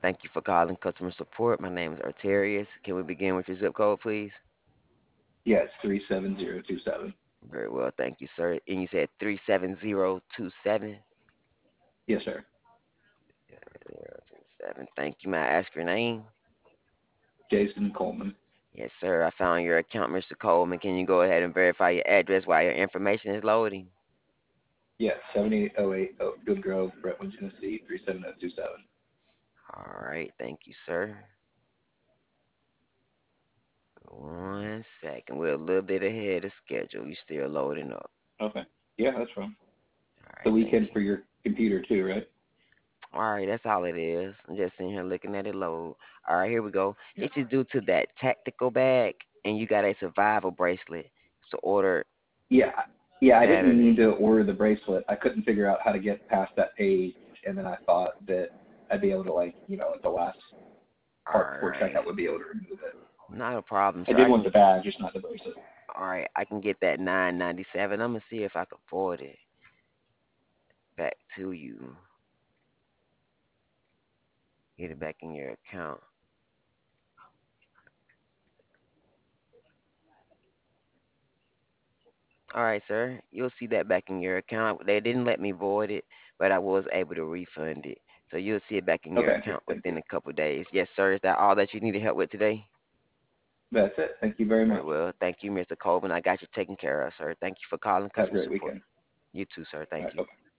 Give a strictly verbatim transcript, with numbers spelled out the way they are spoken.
Thank you for calling customer support. My name is Arterius. Can we begin with your zip code, please? Yes, three seven zero two seven. Very well, thank you, sir. And you said three seven zero two seven? Yes, sir. zero two seven. Thank you. May I ask your name? Jason Coleman. Yes, sir. I found your account, mister Coleman. Can you go ahead and verify your address while your information is loading? Yes, seventy-eight oh eight Oakwood Grove, Brentwood, Tennessee, three seven zero two seven. All right, thank you, sir. One second. We're a little bit ahead of schedule. You still loading up. Okay. Yeah, that's fine. All The right, thank weekend you. for your computer too, right? All right, that's all it is. I'm just sitting here looking at it load. All right, here we go. Yeah. This is due to that tactical bag, and you got a survival bracelet. So order Yeah. Yeah, I didn't Saturday. mean to order the bracelet. I couldn't figure out how to get past that page, and then I thought that I'd be able to, like, you know, at the last All part before right, checkout would be able to remove it. not a problem, I sir. did I want can. the badge, just not the bracelet. All right, I can get that nine ninety seven. I'm gonna see if I can forward it back to you. Get it back in your account. All right, sir. You'll see that back in your account. They didn't let me void it, but I was able to refund it. So you'll see it back in your Okay, account thank within you. a couple days. Yes, sir. Is that all that you needed help with today? That's it. Thank you very Very much. well. Thank you, mister Colvin. I got you taken care of, sir. Thank you for calling Have a customer great support. weekend. You too, sir. All Thank right, you. bye.